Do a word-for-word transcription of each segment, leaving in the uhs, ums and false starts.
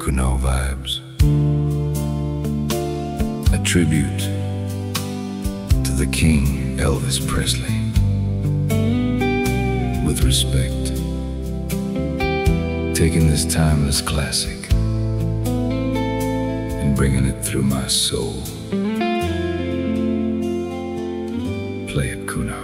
Kuno Vibes, a tribute to the King Elvis Presley. With respect, taking this timeless classic and bringing it through my soul. Play it, Kuno.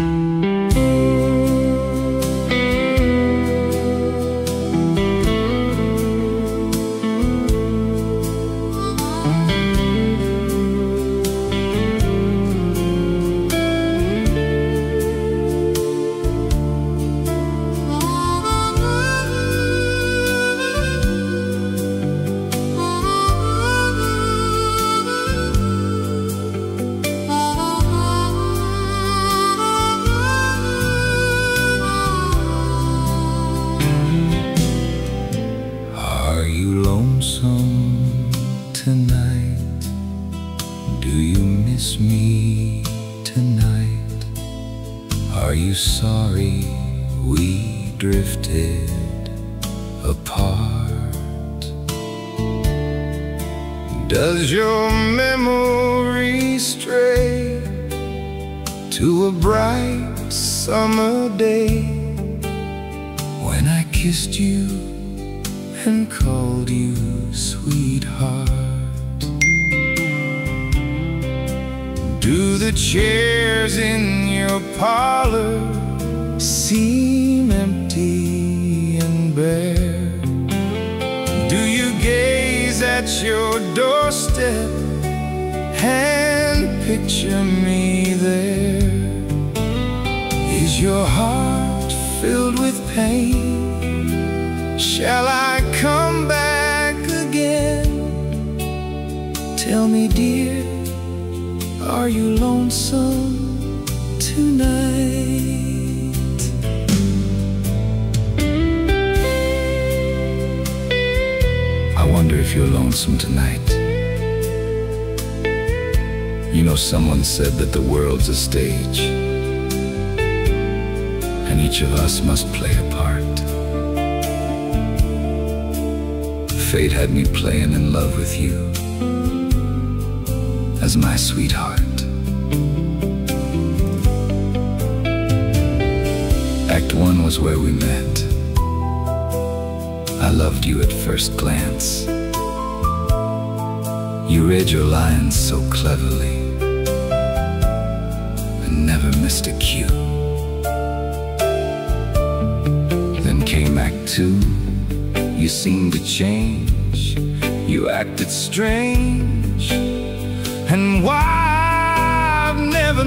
Are you lonesome tonight? Do you miss me tonight? Are you sorry we drifted apart? Does your memory stray to a bright summer day when I kissed you and called you sweetheart? Do the chairs in your parlor seem empty and bare? Do you gaze at your doorstep and picture me there? Is your heart filled with pain? Shall I come back again? Tell me, dear, are you lonesome tonight? I wonder if you're lonesome tonight. You know, someone said that the world's a stage, and each of us must play a part. Fate had me playing in love with you as my sweetheart. Act one was where we met. I loved you at first glance. You read your lines so cleverly and never missed a cue. Then came act two. You seemed to change, you acted strange, and why I've never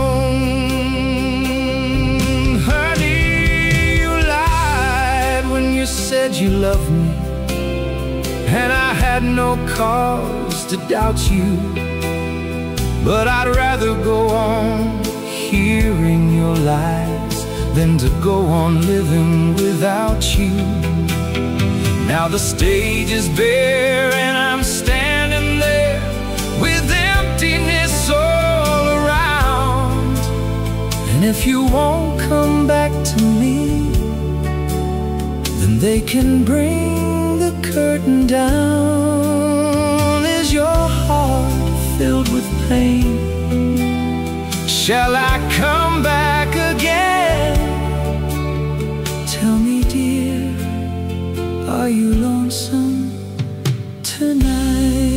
known. Honey, you lied when you said you loved me, and I had no cause to doubt you. But I'd rather go on hearing your lies than to go on living without you. Now the stage is bare and I'm standing there with emptiness all around. And if you won't come back to me, then they can bring the curtain down. Is your heart filled with pain? Shall I come back again? Tell me, dear, are you lonesome tonight?